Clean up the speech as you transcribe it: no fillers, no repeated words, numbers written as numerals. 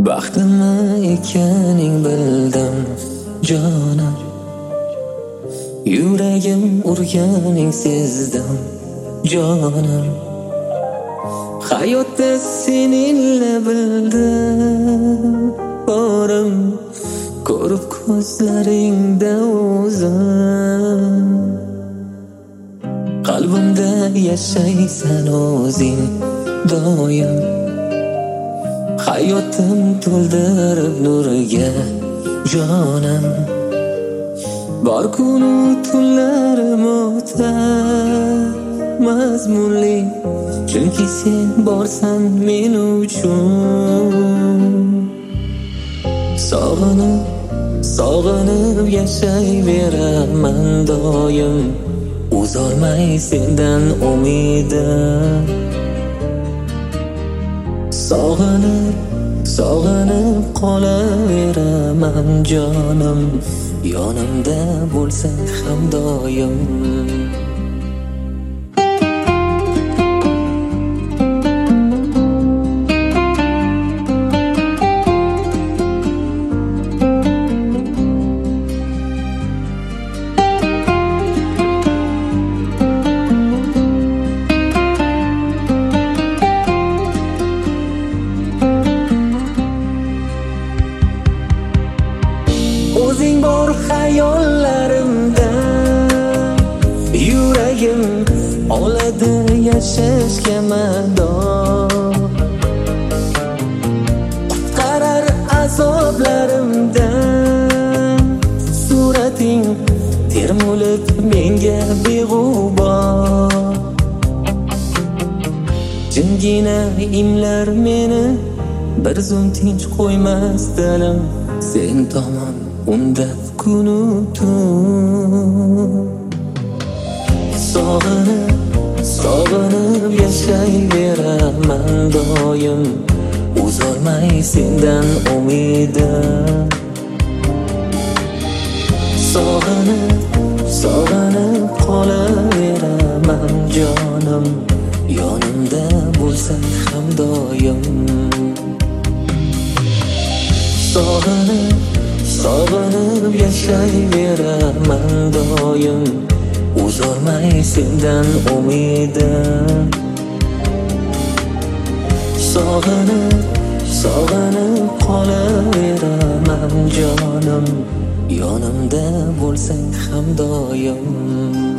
Baxtimi ekaning bildim jonim, yuragim urganing sezdim jonim. Hayotda seninle bildim borim, ko'rib ko'zlaringda o'zim. Qalbimda yashaysan o'zing doim, hayotim to'ldirib nurga jonim. Bor kunu tunlarim o'tar mazmunli, chunki sen borsan men uchun. Sog'inib, sog'inib yashayveraman doim, uzolmay sendan umidim. Sog'inib, sog'inib qolaveraman jonim, yonimda bo'lsang ham doim. O'zing bor hayollarimda, yuragim oladi yashashga mador. Qutqarar azoblarimdan surating termulib menga beg'ubor. Jimgina imlar meni, bir zum tinch qo'ymas dilim sen tomon undab kunu tun. Sog'inib, sog'inib yashayveraman doim, uzolmay sendan umidim. Sog'inib, sog'inib qolaveraman jonim, yonimda bo'lsang ham doim. Sog'inib, sog'inib yashayveraman doim, uzolmay sendan umidim. Sog'inib, sog'inib qolaveraman jonim, yonimda bo'lsang ham doim.